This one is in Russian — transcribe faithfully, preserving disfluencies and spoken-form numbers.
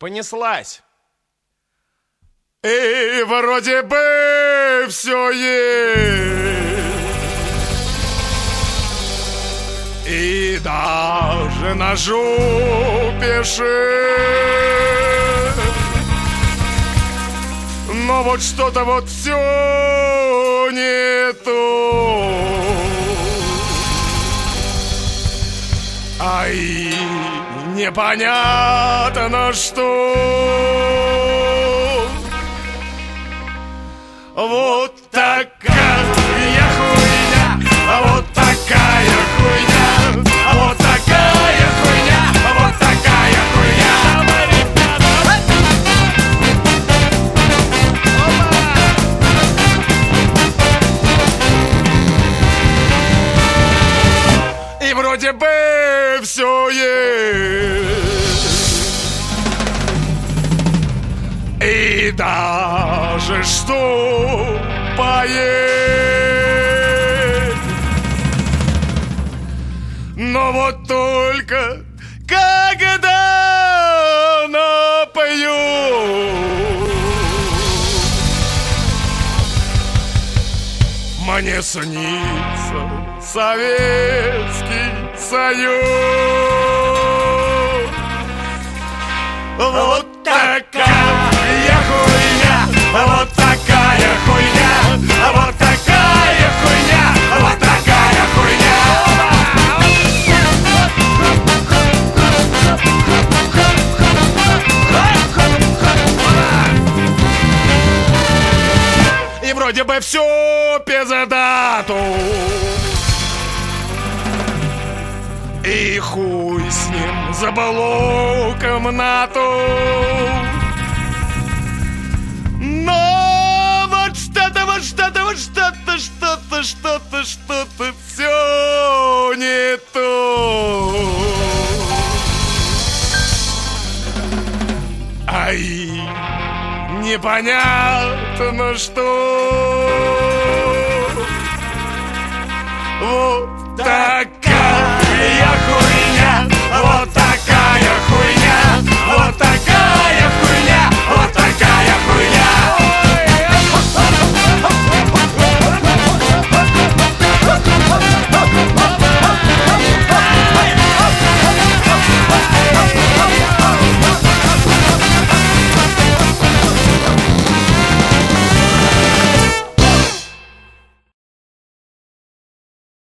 Понеслась. И вроде бы все есть, и даже на жопе шесть. Но вот что-то вот все не то. Ай, непонятно что. Вот такая хуйня, вот такая хуйня, вот такая хуйня, вот такая хуйня. И вроде бы все есть, и даже что поесть. Но вот только когда напою, мне снится Советский Союз. Вот такая хуйня, вот такая хуйня, вот такая хуйня, вот такая хуйня. И вроде бы все пиздату, и хуй с ним забыло комнату. Но вот что-то, вот что-то, вот что-то, что-то, что-то, что-то все не то. Ай, непонятно что. Вот так.